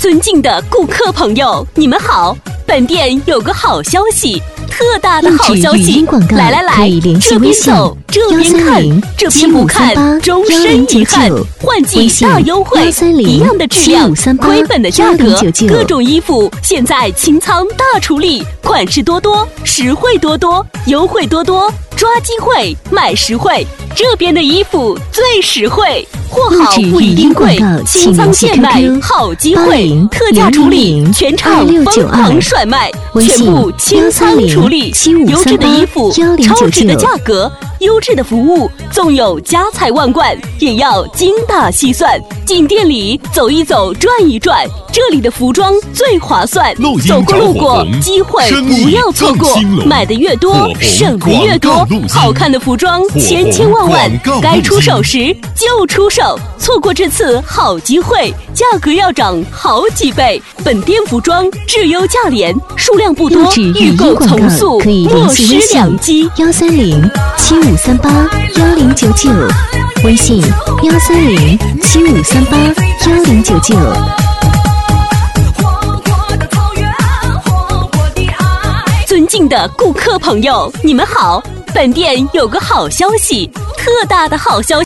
尊敬的顾客朋友，你们好，本店有个好消息，特大的好消息！来，这边走，这边看，这边不看，终身遗憾。换季大优惠，一样的质量，亏本的价格，各种衣服现在清仓大处理，款式多多，实惠多多，优惠多多，抓机会，买实惠。这边的衣服最实惠，货好不一定贵，清仓现买，好机会，特价处理，全场疯狂甩卖，全部清仓处理，优质的衣服，超值的价格，优质的服务，纵有家财万贯，也要精打细算。进店里走一走，转一转，这里的服装最划算，走过路过，机会不要错过，买的越多，省的越多，好看的服装千千万万，该出手时就出手，错过这次好机会，价格要涨好几倍。本店服装质优价廉，数量不多，预购从速，莫失良机。 13075381099，微信13075381099。 尊敬的顾客朋友，你们好，本店有个好消息，特大的好消息。